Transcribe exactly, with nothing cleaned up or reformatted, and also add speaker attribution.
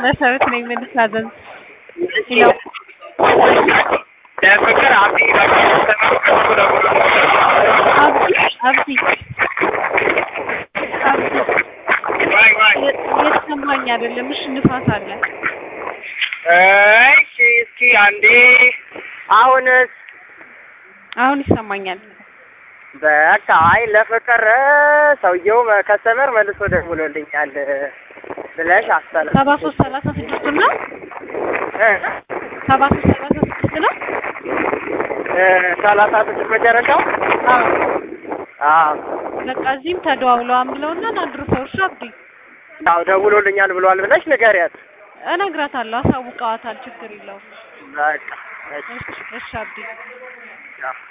Speaker 1: መሰረት ነኝ ምን ታዘዝ ይለው
Speaker 2: ለፍቅር አብዲ
Speaker 1: አብዲ አብዲ
Speaker 2: ዋይ ዋይ
Speaker 1: የተሰማኝ አይደለም እሺ ንፋስ አለ
Speaker 2: እሺ እስኪ አንዴ አሁንስ
Speaker 1: አሁን ይሰማኛል
Speaker 2: በቃ አይ ለፍቅር ሰውየው ከስተመር መልሶ ደውሎልኛል ብለሽ አስተላ
Speaker 1: ሰባ ሶስት ሰላሳ ስድስት ነው
Speaker 2: እ
Speaker 1: ሰባ ሶስት ሰላሳ ስድስት ነው
Speaker 2: እ ሰላሳ ስድስት መጨረሻው
Speaker 1: አዎ
Speaker 2: አዎ
Speaker 1: በቃ እዚህም ተደዋውለዋል ብለውና ናድርሰው እሺ አብዲ
Speaker 2: አዎ ደውሎልኛል ብለዋል ብለሽ ንገሪያት
Speaker 1: እነግራታለሁ አሳውቀዋታል ችግር የለውም
Speaker 2: በቃ
Speaker 1: እሺ እሺ አብዲ